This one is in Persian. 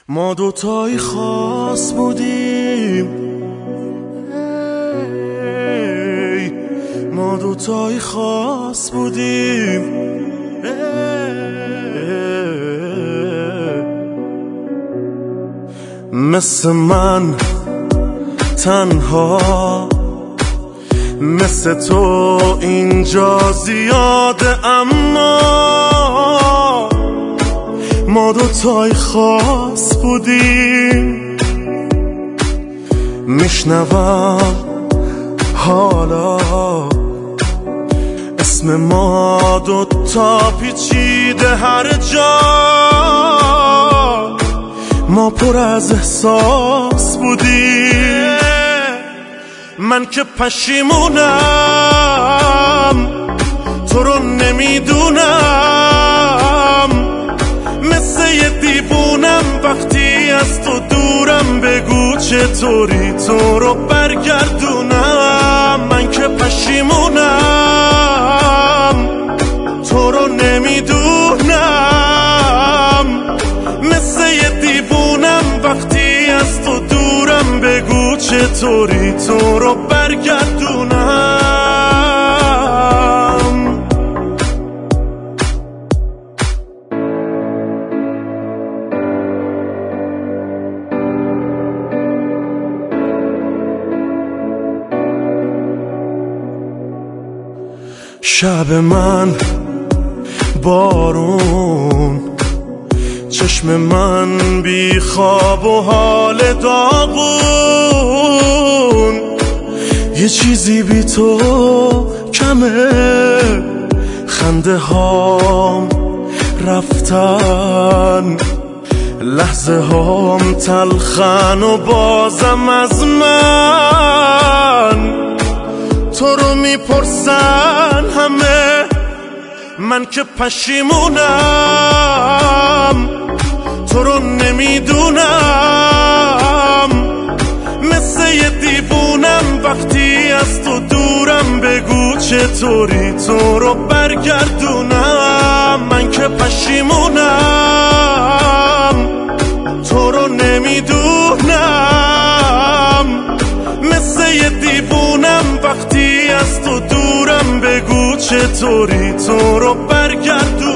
ما دوتایی خاص بودیم، ما دوتایی خاص بودیم، مثل من تنها، مثل تو اینجا زیاده، اما ما دوتای خاص بودیم. میشنوم حالا اسم ما دوتا پیچیده هر جا، ما پر از احساس بودیم. من که پشیمونم تو رو نمیدونم، مثل یه دیوونم وقتی از تو دورم، بگو چطوری تو رو برگردونم. من که پشیمونم تو رو نمیدونم، مثل یه دیوونم وقتی از تو دورم، بگو چطوری تو رو برگردونم. شب من بارون، چشم من بی خواب و حال داغون، یه چیزی بی تو کمه، خنده هام رفتن، لحظه هام تلخن و بازم از من تو رو میپرسن همه. من که پشیمونم تو رو نمیدونم، مثل یه دیوونم وقتی از تو دورم، بگو چطوری تو رو برگردونم. من که پشیمونم تو رو نمیدونم، مثل یه دیوونم وقتی از تو دورم، بگو چطوری تو رو برگردونم.